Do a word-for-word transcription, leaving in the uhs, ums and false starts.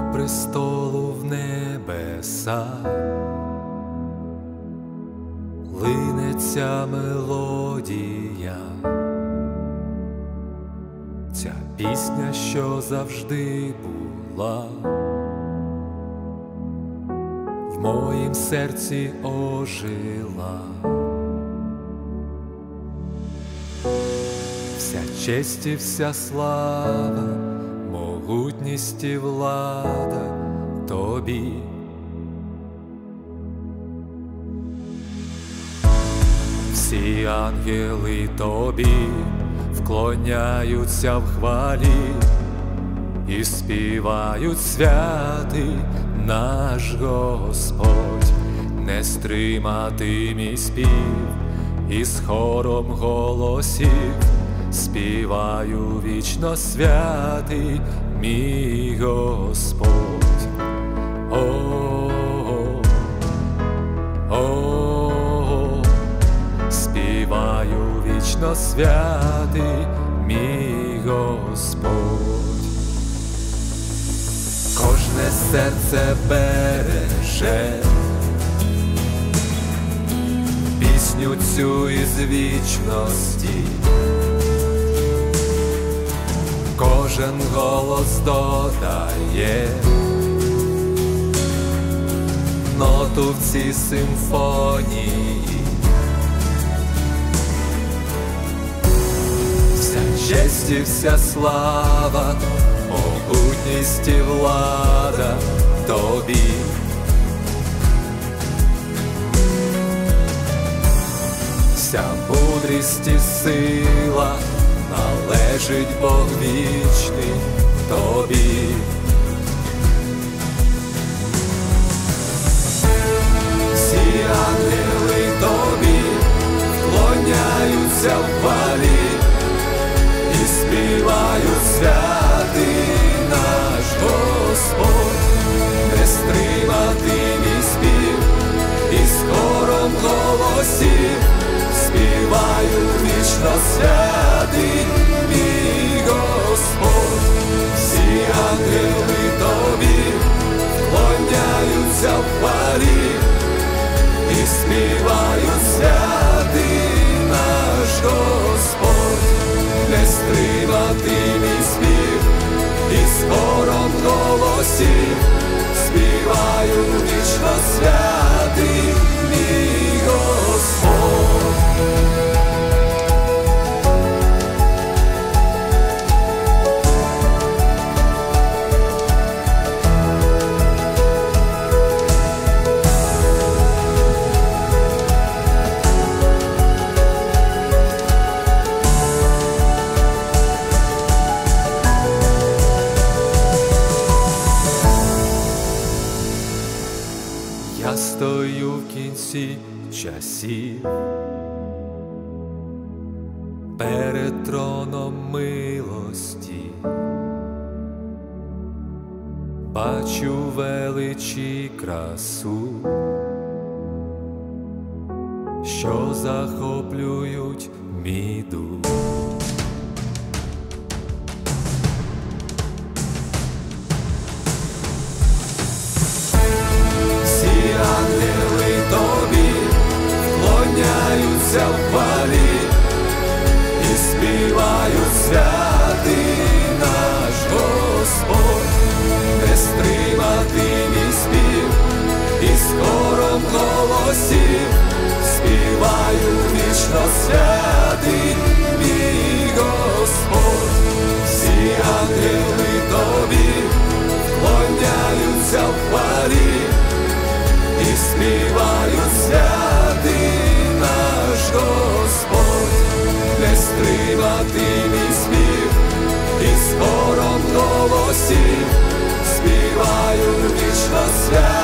престолу в небеса лине ця мелодія, ця пісня, що завжди була в моїм серці ожила. Вся честь і вся слава, могутність і влада тобі. Всі ангели тобі вклоняються в хвалі і співають: святий наш Господь. Не стримати мій спів, із хором голосів співаю вічно: святий мій Господь. О, о, співаю вічно: святий мій Господь. Кожне серце береже пісню цю із вічності, кожен голос додає ноту в цій симфонії. Вся честь і вся слава, могутність і влада тобі. Вся мудрість і сила належить Бог вічний тобі. Всі ангели тобі вклоняються в хвалі і співають: святий наш Господь. Не стримати мій спів, із хором голосів співаю вічно: святий мій Господь. Всі ангели тобі вклоняються в хвалі і співають: святий наш Господь. Не стримати мій спів, із хором голосів співаю вічно: святий мій Господь. Я стою в кінці часів перед троном милості, бачу величі красу, що захоплюють мій дух. Ангели тобі вклоняються в хвалі і співають: святий наш Господь. Не стримати мій спів, із хором голосів співаю вічно: святий мій Господь. Всі ангели тобі вклоняються в хвалі і співають: святий наш Господь. Не стримати мій спів, із хором голосів співаю вічно: святий